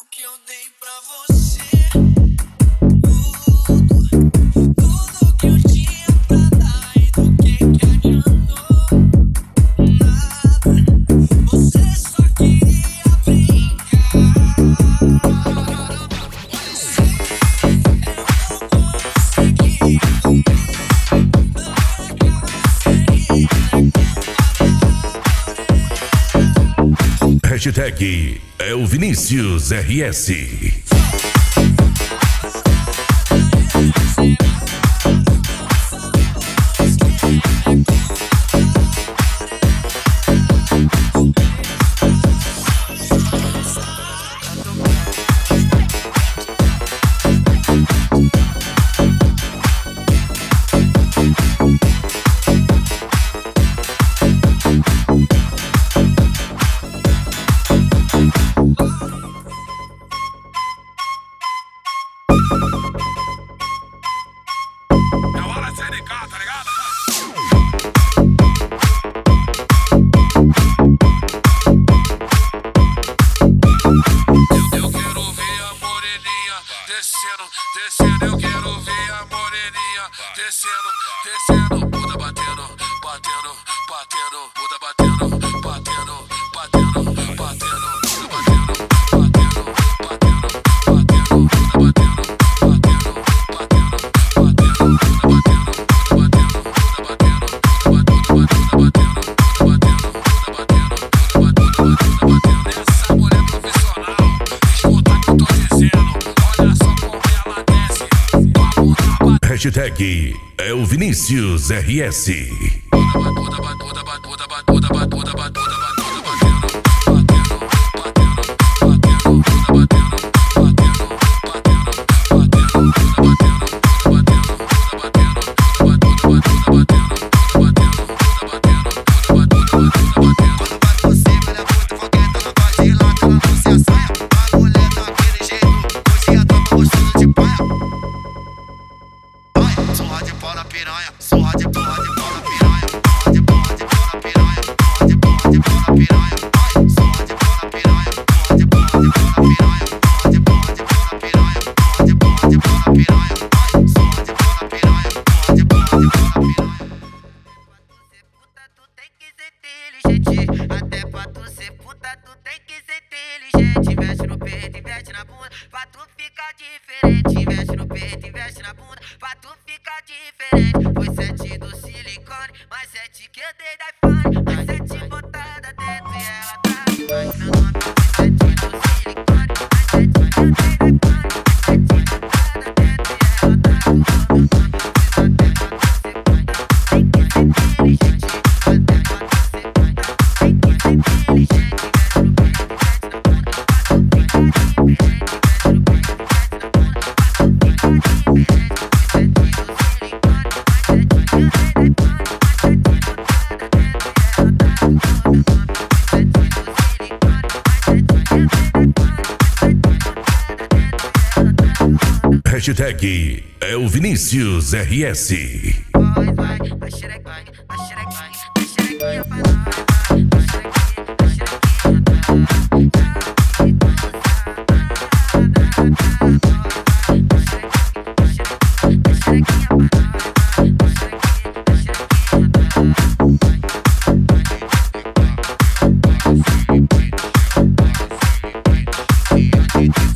que eu dei pra você. Tudo que eu tinha pra dar e do que adiantou? Nada, você só queria brincar. Hashtag é o Vinícius RS. Tá ligado? Eu quero ver a moreninha descendo, descendo. Eu quero ver a moreninha descendo, descendo. Puta batendo, batendo, batendo. Puta batendo, batendo, batendo, batendo. Puta batendo, batendo, batendo, batendo. Puta batendo, batendo, batendo, batendo. Essa mulher profissional, escuta o que eu tô dizendo. Olha só como ela desce. Hashtag é o Vinícius RS. Surra de pau na piranha, surra de pau na piranha, surra de pau na piranha, surra de pau na piranha, surra de pau na piranha, surra de pau na piranha, surra de pau na piranha, surra de pau na piranha, surra de pau na piranha, surra de pau na piranha. Tu tem que ser inteligente, até pra tu ser puta tu tem que ser inteligente. Investe no peito, investe na bunda, pra tu ficar diferente. Investe no peito, investe na bunda, pra tu ficar diferente. Foi 7 do silicone, mais 7 que eu dei da iPhone, mais 7 botada dentro e ela tá mais meu nome. 7 do silicone, mais 7 que eu dei da iPhone, mais 7 botada dentro e ela tá com meu nome. Tem que ser inteligente, até pra tu ser puta tem que ser inteligente. Hashtag é o Vinícius RS. Vai, vai, vai xereque, vai xereque, vai xerequinha pra nós, vai xerequinha, vai xerequinha.